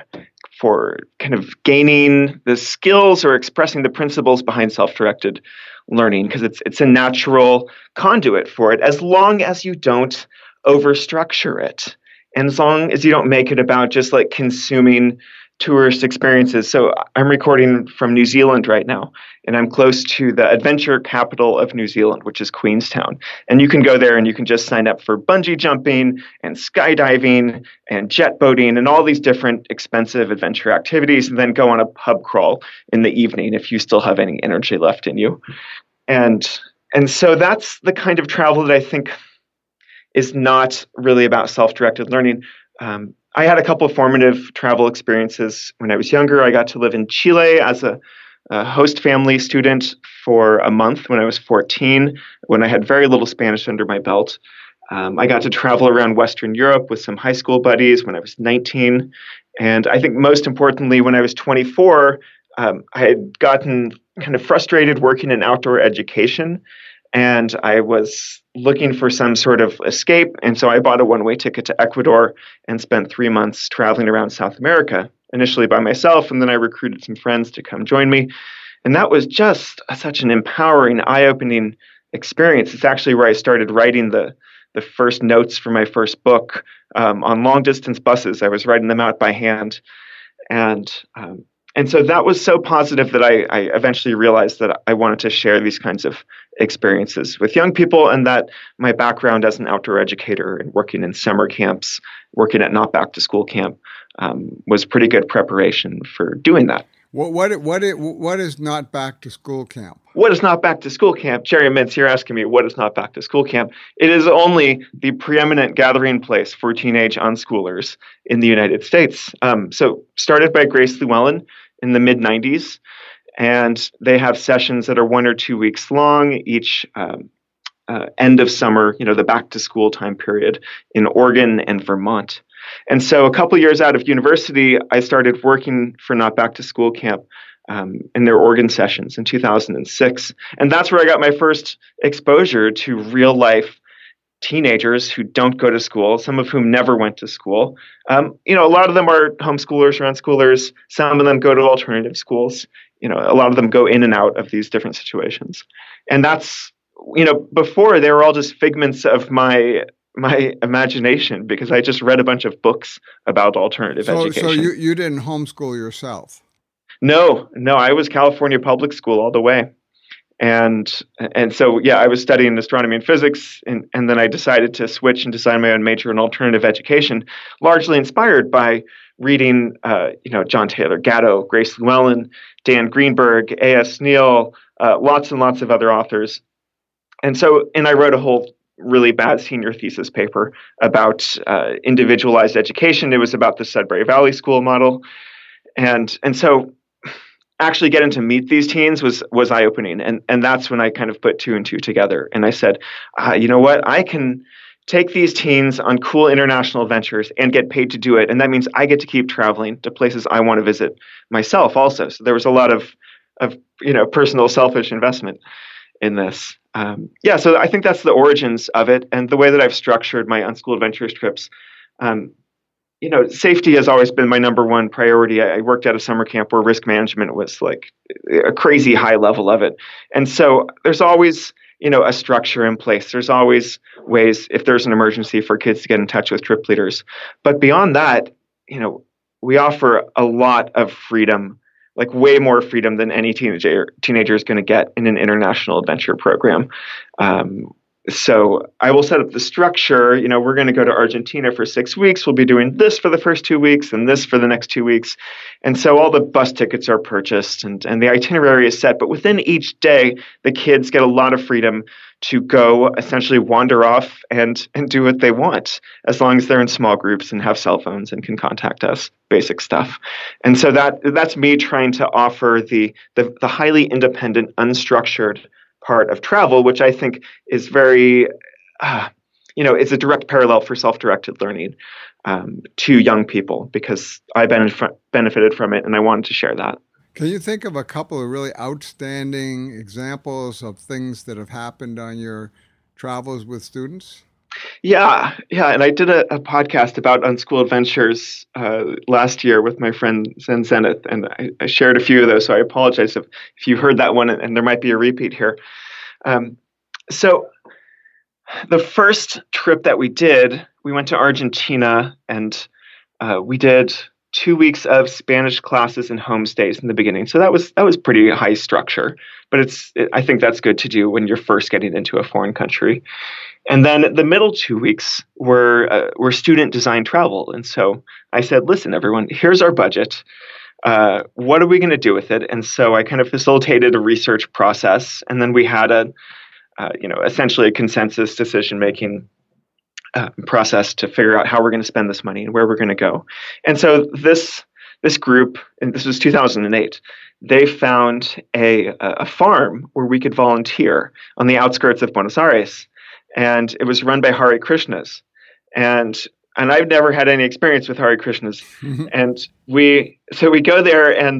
kind of gaining the skills or expressing the principles behind self-directed learning, because it's a natural conduit for it, as long as you don't overstructure it, and as long as you don't make it about just like consuming tourist experiences. So I'm recording from New Zealand right now, and I'm close to the adventure capital of New Zealand, which is Queenstown. And you can go there and you can just sign up for bungee jumping and skydiving and jet boating and all these different expensive adventure activities, and then go on a pub crawl in the evening if you still have any energy left in you. And so that's the kind of travel that I think is not really about self-directed learning. I had a couple of formative travel experiences when I was younger. I got to live in Chile as a host family student for a month when I was 14, when I had very little Spanish under my belt. I got to travel around Western Europe with some high school buddies when I was 19. And I think most importantly, when I was 24, I had gotten kind of frustrated working in outdoor education, and I was looking for some sort of escape. And so I bought a one-way ticket to Ecuador and spent 3 months traveling around South America, initially by myself, and then I recruited some friends to come join me. And that was just such an empowering, eye-opening experience. It's actually where I started writing the first notes for my first book on long-distance buses. I was writing them out by hand. And so that was so positive that I eventually realized that I wanted to share these kinds of experiences with young people, and that my background as an outdoor educator and working in summer camps, working at Not Back to School Camp, was pretty good preparation for doing that. What is Not Back to School Camp? What is Not Back to School Camp? Jerry Mintz, you're asking me, what is Not Back to School Camp? It is only the preeminent gathering place for teenage unschoolers in the United States. So started by Grace Llewellyn in the mid-90s, and they have sessions that are 1 or 2 weeks long each end of summer, the back to school time period in Oregon and Vermont. And so a couple years out of university, I started working for Not Back to School Camp in their Oregon sessions in 2006. And that's where I got my first exposure to real life teenagers who don't go to school, some of whom never went to school. A lot of them are homeschoolers or unschoolers. Some of them go to alternative schools a lot of them go in and out of these different situations. And that's, before they were all just figments of my imagination because I just read a bunch of books about alternative education. So you didn't homeschool yourself? No, I was California public school all the way. And so, I was studying astronomy and physics, and then I decided to switch and design my own major in alternative education, largely inspired by reading, John Taylor Gatto, Grace Llewellyn, Dan Greenberg, A.S. Neal, lots and lots of other authors. And I wrote a whole really bad senior thesis paper about individualized education. It was about the Sudbury Valley School model. And so actually getting to meet these teens was eye-opening. And that's when I kind of put two and two together. And I said, you know what? I can take these teens on cool international adventures and get paid to do it. And that means I get to keep traveling to places I want to visit myself also. So there was a lot of personal selfish investment in this. So I think that's the origins of it. And the way that I've structured my Unschooled Adventures trips, safety has always been my number one priority. I worked at a summer camp where risk management was like a crazy high level of it. And so there's always, a structure in place. There's always ways, if there's an emergency, for kids to get in touch with trip leaders. But beyond that, we offer a lot of freedom, like way more freedom than any teenager is going to get in an international adventure program. So I will set up the structure. We're going to go to Argentina for 6 weeks. We'll be doing this for the first 2 weeks and this for the next 2 weeks. And so all the bus tickets are purchased and the itinerary is set. But within each day, the kids get a lot of freedom to go essentially wander off and do what they want, as long as they're in small groups and have cell phones and can contact us, basic stuff. And so that's me trying to offer the highly independent, unstructured part of travel, which I think is very, it's a direct parallel for self-directed learning to young people, because I benefited from it and I wanted to share that. Can you think of a couple of really outstanding examples of things that have happened on your travels with students? Yeah. And I did a podcast about Unschooled Adventures last year with my friend Zen Zenith, and I shared a few of those, so I apologize if you heard that one, and there might be a repeat here. So the first trip that we did, we went to Argentina, and we did 2 weeks of Spanish classes and homestays in the beginning. So that was pretty high structure, but I think that's good to do when you're first getting into a foreign country. And then the middle 2 weeks were student design travel. And so I said, listen, everyone, here's our budget. What are we going to do with it? And so I kind of facilitated a research process. And then we had essentially a consensus decision-making process to figure out how we're going to spend this money and where we're going to go. And so this group, and this was 2008, they found a farm where we could volunteer on the outskirts of Buenos Aires. And it was run by Hare Krishnas. And I've never had any experience with Hare Krishnas. And we go there, and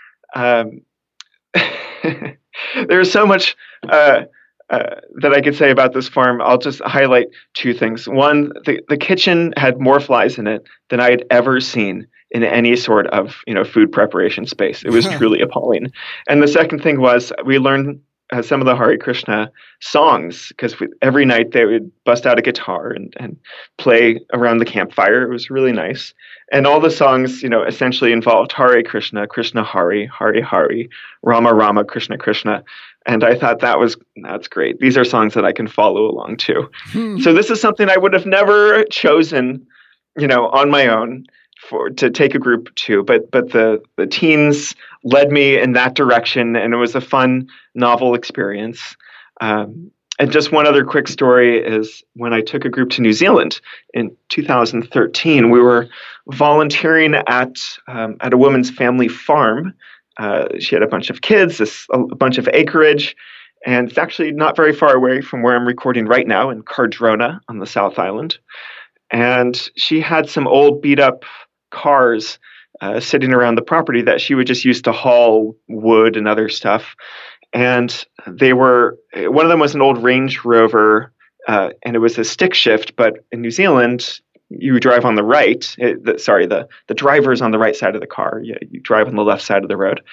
there's so much that I could say about this farm. I'll just highlight two things. One, the kitchen had more flies in it than I had ever seen in any sort of food preparation space. It was truly appalling. And the second thing was we learned some of the Hare Krishna songs, because every night they would bust out a guitar and play around the campfire. It was really nice. And all the songs, essentially involved Hare Krishna, Krishna Hare, Hare Hare, Rama Rama, Krishna Krishna. And I thought that's great. These are songs that I can follow along to. So this is something I would have never chosen, on my own to take a group to, but the teens led me in that direction, and it was a fun, novel experience. And just one other quick story is when I took a group to New Zealand in 2013, we were volunteering at a woman's family farm. She had a bunch of kids, a bunch of acreage, and it's actually not very far away from where I'm recording right now in Cardrona on the South Island. And she had some old beat-up cars sitting around the property that she would just use to haul wood and other stuff. And one of them was an old Range Rover, and it was a stick shift, but in New Zealand, you drive on the right. The driver is on the right side of the car. You drive on the left side of the road.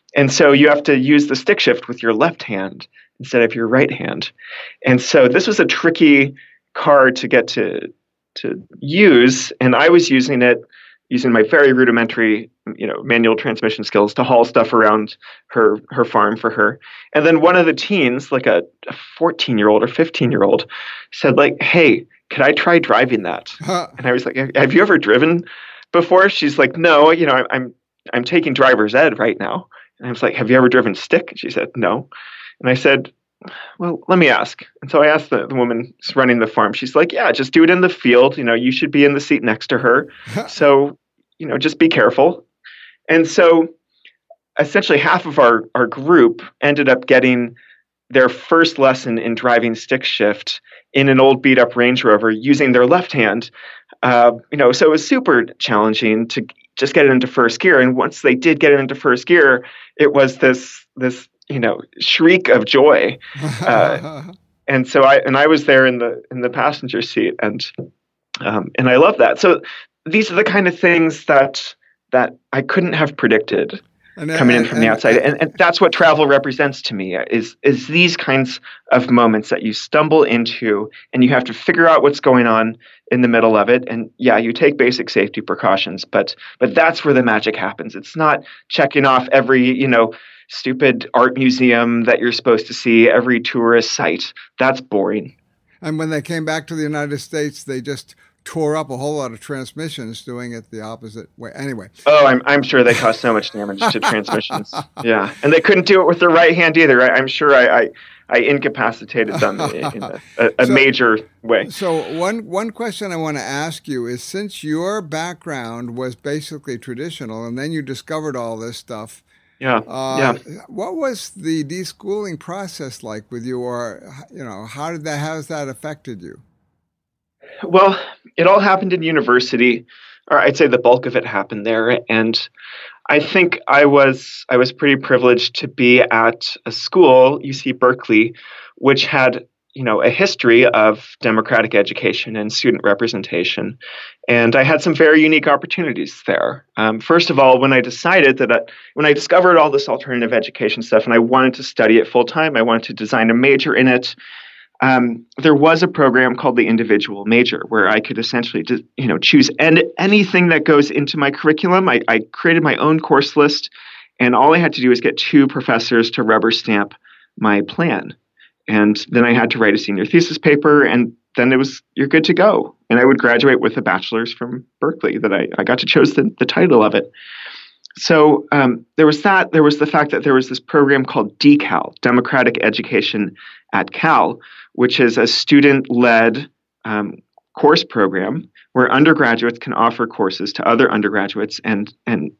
And so you have to use the stick shift with your left hand instead of your right hand. And so this was a tricky car to get to use, and I was using it using my very rudimentary, manual transmission skills to haul stuff around her farm for her. And then one of the teens, like a 14-year-old or 15-year-old, said like, "Hey, could I try driving that?" And I was like, "Have you ever driven before?" She's like, "No, I'm taking driver's ed right now." And I was like, "Have you ever driven stick?" And she said, "No." And I said, "Well, let me ask." And so I asked the woman who's running the farm. She's like, "Yeah, just do it in the field. You should be in the seat next to her. So, just be careful." And so essentially half of our group ended up getting their first lesson in driving stick shift in an old beat up Range Rover using their left hand. So it was super challenging to just get it into first gear. And once they did get it into first gear, it was this shriek of joy. And so I was there in the passenger seat, and I love that. So these are the kind of things that I couldn't have predicted coming in from the outside. And that's what travel represents to me is these kinds of moments that you stumble into and you have to figure out what's going on in the middle of it. And yeah, you take basic safety precautions, but that's where the magic happens. It's not checking off every, stupid art museum that you're supposed to see, every tourist site. That's boring. And when they came back to the United States, they just tore up a whole lot of transmissions doing it the opposite way. Anyway. Oh, I'm sure they caused so much damage to transmissions. Yeah. And they couldn't do it with their right hand either. I'm sure I incapacitated them in a major way. So one question I want to ask you is, since your background was basically traditional and then you discovered all this stuff, what was the deschooling process like with you, or how has that affected you? Well, it all happened in university, or I'd say the bulk of it happened there. And I think I was pretty privileged to be at a school, UC Berkeley, which had a history of democratic education and student representation. And I had some very unique opportunities there. First of all, when I discovered all this alternative education stuff and I wanted to study it full time, I wanted to design a major in it. There was a program called the individual major where I could essentially choose anything that goes into my curriculum. I created my own course list, and all I had to do was get 2 professors to rubber stamp my plan. And then I had to write a senior thesis paper, and then you're good to go. And I would graduate with a bachelor's from Berkeley that I got to choose the title of it. So there was that. There was the fact that there was this program called DECAL, Democratic Education at Cal, which is a student-led course program where undergraduates can offer courses to other undergraduates, and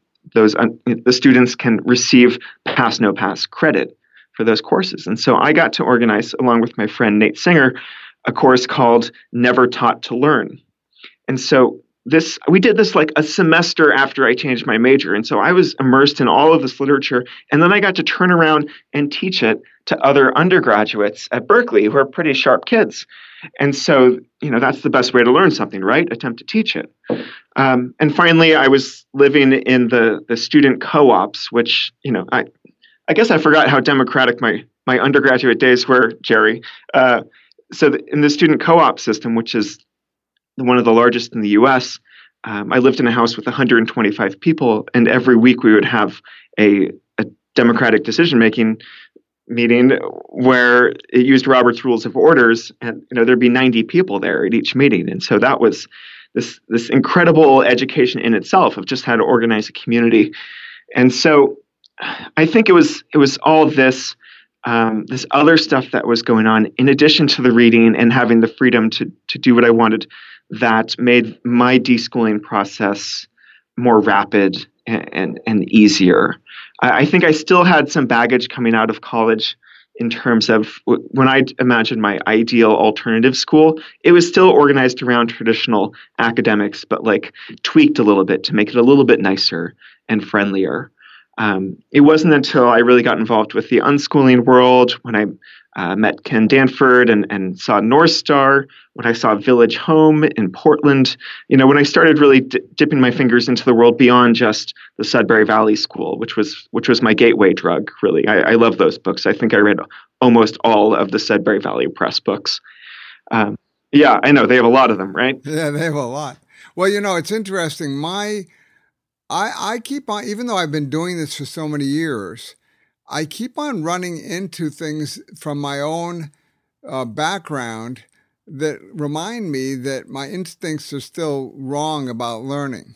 the students can receive pass no pass credit for those courses. And so I got to organize, along with my friend Nate Singer, a course called Never Taught to Learn. And so we did this like a semester after I changed my major. And so I was immersed in all of this literature. And then I got to turn around and teach it to other undergraduates at Berkeley who are pretty sharp kids. And so, that's the best way to learn something, right? Attempt to teach it. And finally, I was living in the student co-ops, which, I guess I forgot how democratic my undergraduate days were, Jerry. In the student co-op system, which is one of the largest in the U.S., I lived in a house with 125 people, and every week we would have a democratic decision-making meeting where it used Robert's Rules of Orders, and there'd be 90 people there at each meeting. And so that was this incredible education in itself of just how to organize a community. And so I think it was all this other stuff that was going on in addition to the reading and having the freedom to do what I wanted that made my deschooling process more rapid and easier. I think I still had some baggage coming out of college in terms of when I imagined my ideal alternative school, it was still organized around traditional academics, but like tweaked a little bit to make it a little bit nicer and friendlier. It wasn't until I really got involved with the unschooling world when I met Ken Danford and saw North Star, when I saw Village Home in Portland, when I started really dipping my fingers into the world beyond just the Sudbury Valley School, which was my gateway drug, really. I love those books. I think I read almost all of the Sudbury Valley Press books. Yeah, I know. They have a lot of them, right? Yeah, they have a lot. Well, it's interesting. I keep on, even though I've been doing this for so many years, I keep on running into things from my own background that remind me that my instincts are still wrong about learning.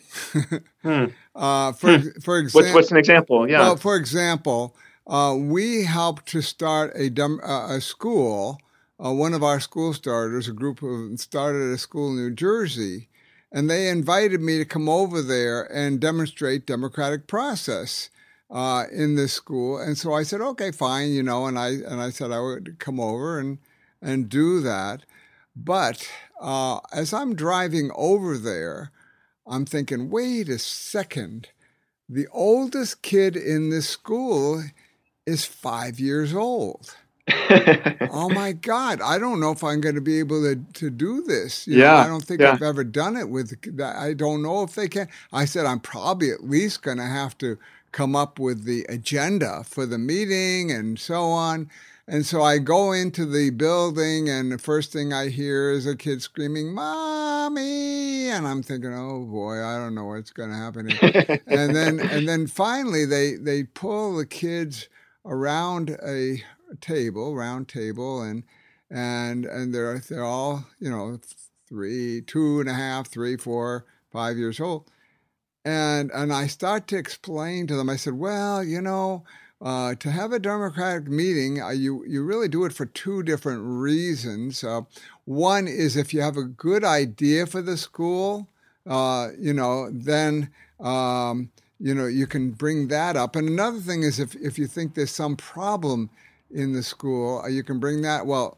For example, what's an example? Yeah. Well, for example, we helped to start a school. One of our school starters, a group started a school in New Jersey, and they invited me to come over there and demonstrate democratic process in this school. And so I said, okay, fine, and I said I would come over and do that. But as I'm driving over there, I'm thinking, wait a second, the oldest kid in this school is 5 years old. Oh my God, I don't know if I'm going to be able to do this. I don't think I've ever done it with that. I don't know if they can. I said, I'm probably at least going to have to come up with the agenda for the meeting and so on. And so I go into the building, and the first thing I hear is a kid screaming, "Mommy!" And I'm thinking, oh boy, I don't know what's going to happen here. and then finally they pull the kids around a round table, and they're all 2.5, 3, 4, 5 years old, and I start to explain to them. I said, well, to have a democratic meeting, you really do it for two different reasons. One is if you have a good idea for the school, then you can bring that up. And another thing is if you think there's some problem in the school, you can bring that. Well,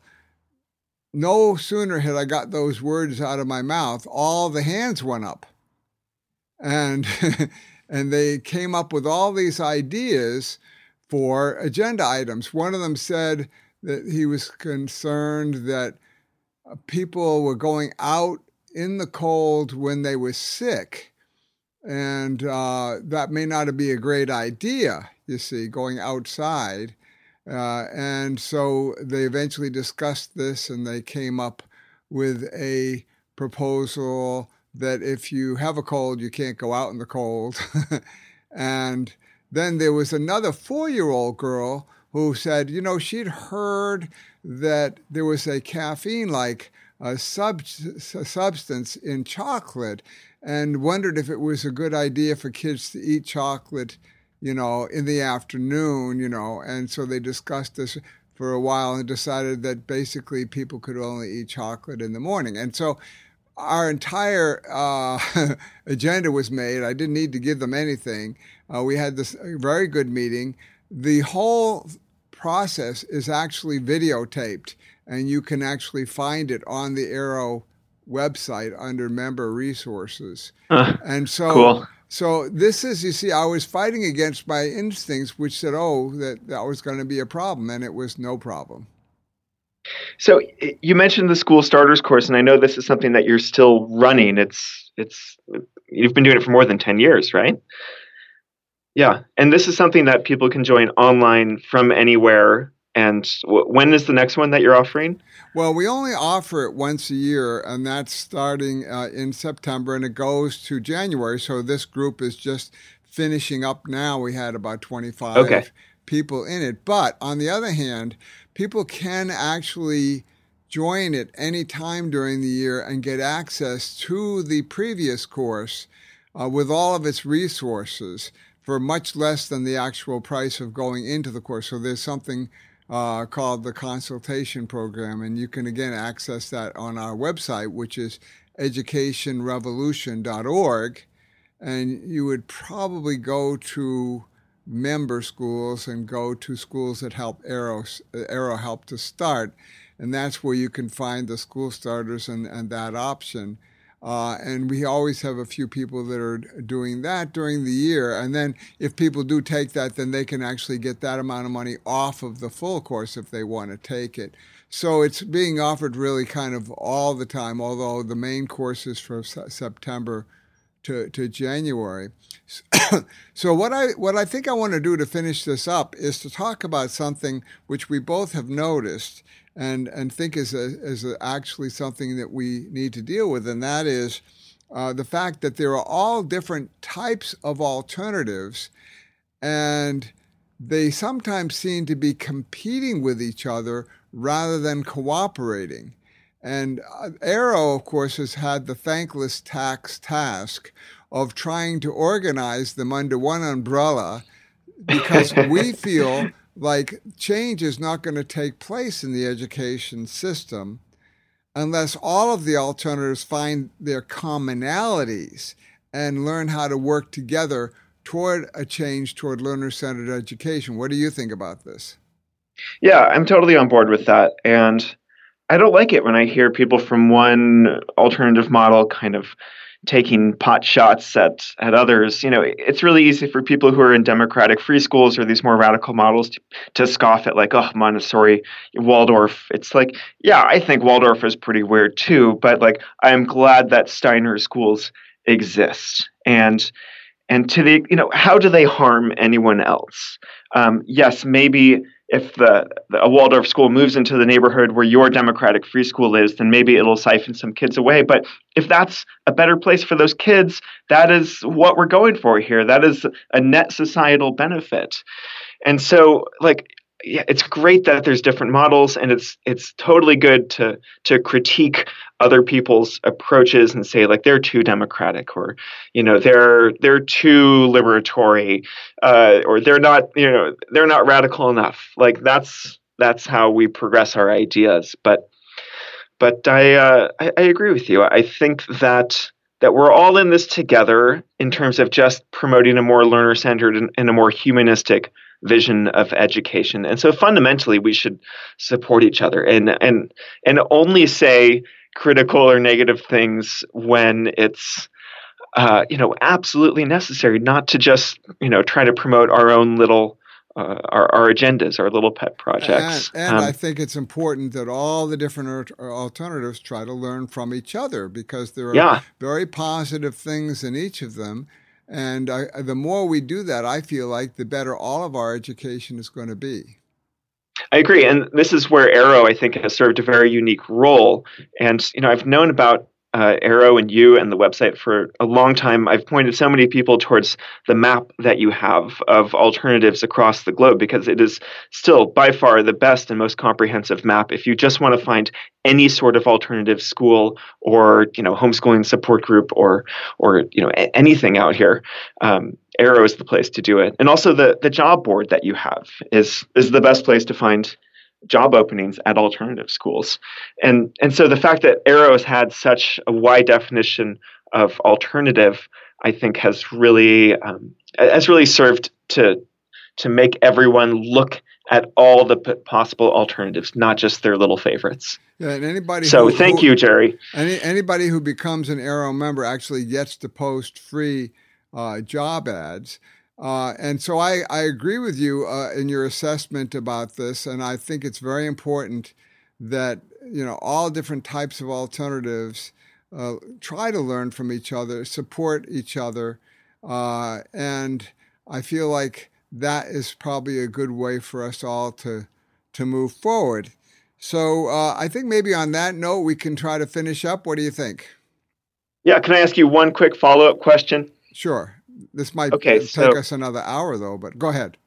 no sooner had I got those words out of my mouth, all the hands went up. And and they came up with all these ideas for agenda items. One of them said that he was concerned that people were going out in the cold when they were sick. And that may not be a great idea, going outside. And so they eventually discussed this, and they came up with a proposal that if you have a cold, you can't go out in the cold. And then there was another 4-year-old girl who said, she'd heard that there was a caffeine-like substance in chocolate, and wondered if it was a good idea for kids to eat chocolate, in the afternoon, and so they discussed this for a while and decided that basically people could only eat chocolate in the morning. And so our entire agenda was made. I didn't need to give them anything. We had this very good meeting. The whole process is actually videotaped, and you can actually find it on the Arrow website under member resources. And so, cool. So this is, I was fighting against my instincts, which said, that was going to be a problem, and it was no problem. So you mentioned the school starters course, and I know this is something that you're still running. You've been doing it for more than 10 years, right? Yeah. And this is something that people can join online from anywhere. And when is the next one that you're offering? Well, we only offer it once a year, and that's starting in September, and it goes to January. So this group is just finishing up now. We had about 25 people in it. But on the other hand, people can actually join it any time during the year and get access to the previous course with all of its resources for much less than the actual price of going into the course. So there's something called the consultation program, and you can again access that on our website, which is educationrevolution.org, and you would probably go to member schools and go to schools that help Arrow help to start, and that's where you can find the school starters and that option. And we always have a few people that are doing that during the year. And then if people do take that, then they can actually get that amount of money off of the full course if they want to take it. So it's being offered really kind of all the time, although the main course is from September to January. So what I think I want to do to finish this up is to talk about something which we both have noticed and think is actually something that we need to deal with, and that is the fact that there are all different types of alternatives, and they sometimes seem to be competing with each other rather than cooperating. And Arrow, of course, has had the thankless task of trying to organize them under one umbrella because we feel like change is not going to take place in the education system unless all of the alternatives find their commonalities and learn how to work together toward a change toward learner-centered education. What do you think about this? Yeah, I'm totally on board with that. And I don't like it when I hear people from one alternative model kind of taking pot shots at others. It's really easy for people who are in democratic free schools or these more radical models to scoff at like, oh, Montessori, Waldorf. It's like, yeah, I think Waldorf is pretty weird too, but like, I'm glad that Steiner schools exist. And to the, how do they harm anyone else? Yes, maybe if a Waldorf school moves into the neighborhood where your democratic free school is, then maybe it'll siphon some kids away. But if that's a better place for those kids, that is what we're going for here. That is a net societal benefit. And so, like, yeah, it's great that there's different models, and it's totally good to critique other people's approaches and say like they're too democratic, or they're too liberatory, or they're not radical enough. Like that's how we progress our ideas. But I agree with you. I think that we're all in this together in terms of just promoting a more learner-centered and a more humanistic vision of education. And so fundamentally, we should support each other and only say critical or negative things when it's absolutely necessary, not to just try to promote our own little our agendas, our little pet projects. And I think it's important that all the different alternatives try to learn from each other, because there are very positive things in each of them. And the more we do that, I feel like the better all of our education is going to be. I agree. And this is where Arrow, I think, has served a very unique role. And, I've known about Arrow and you and the website for a long time. I've pointed so many people towards the map that you have of alternatives across the globe, because it is still by far the best and most comprehensive map. If you just want to find any sort of alternative school or, homeschooling support group or anything out here, Arrow is the place to do it. And also the job board that you have is the best place to find job openings at alternative schools. And so the fact that Arrow has had such a wide definition of alternative, I think has really served to make everyone look at all the possible alternatives, not just their little favorites. Yeah, and thank you, Jerry. Anybody who becomes an Arrow member actually gets to post free job ads. And so I agree with you in your assessment about this, and I think it's very important that all different types of alternatives try to learn from each other, support each other, and I feel like that is probably a good way for us all to move forward. So I think maybe on that note we can try to finish up. What do you think? Yeah, can I ask you one quick follow-up question? Sure. This might take us another hour, though, but go ahead.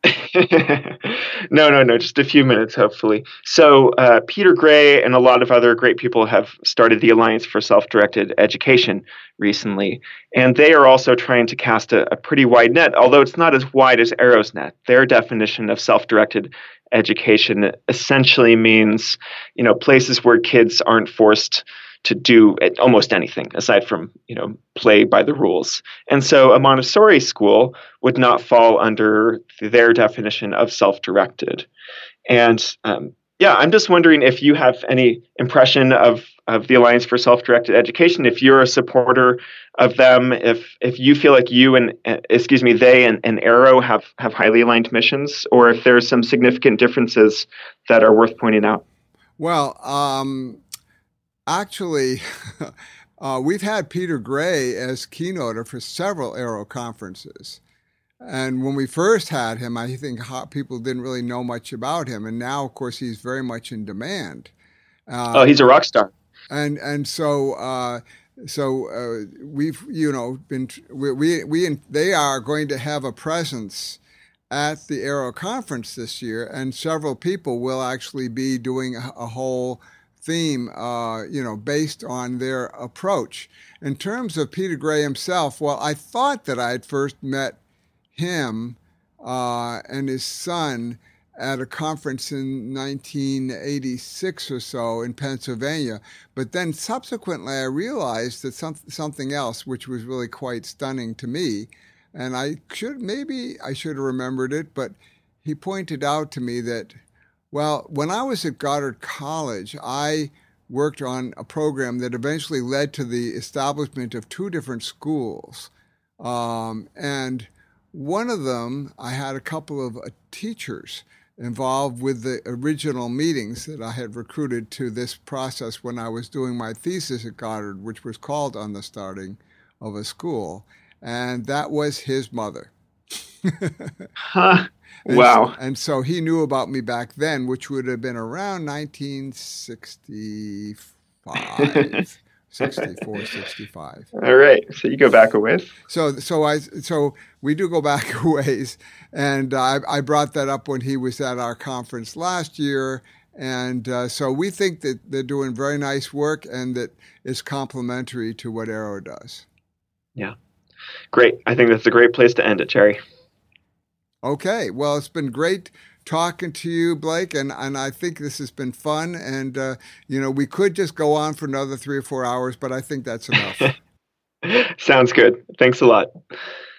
No, just a few minutes, hopefully. So Peter Gray and a lot of other great people have started the Alliance for Self-Directed Education recently, and they are also trying to cast a pretty wide net, although it's not as wide as Arrow's net. Their definition of self-directed education essentially means, places where kids aren't forced to do almost anything aside from, play by the rules. And so a Montessori school would not fall under their definition of self-directed. And I'm just wondering if you have any impression of of the Alliance for Self-Directed Education. If you're a supporter of them, if you feel like they and Arrow have highly aligned missions, or if there's some significant differences that are worth pointing out. Well, actually, we've had Peter Gray as keynoter for several Arrow conferences. And when we first had him, I think people didn't really know much about him. And now, of course, he's very much in demand. He's a rock star. And so we've they are going to have a presence at the Arrow conference this year, and several people will actually be doing a whole theme, based on their approach. In terms of Peter Gray himself, well, I thought that I had first met him and his son at a conference in 1986 or so in Pennsylvania. But then subsequently I realized that something else, which was really quite stunning to me, and I should have remembered it, but he pointed out to me that, well, when I was at Goddard College, I worked on a program that eventually led to the establishment of two different schools. And one of them, I had a couple of teachers involved with the original meetings that I had recruited to this process when I was doing my thesis at Goddard, which was called On the Starting of a School. And that was his mother. Huh. Wow. And so he knew about me back then, which would have been around 1965. 64, 65. All right. So you go back a ways. So we do go back a ways. And I brought that up when he was at our conference last year. And so we think that they're doing very nice work and that it's complementary to what Arrow does. Yeah. Great. I think that's a great place to end it, Jerry. Okay. Well, it's been great talking to you, Blake, and I think this has been fun. And, we could just go on for another 3 or 4 hours, but I think that's enough. Sounds good. Thanks a lot.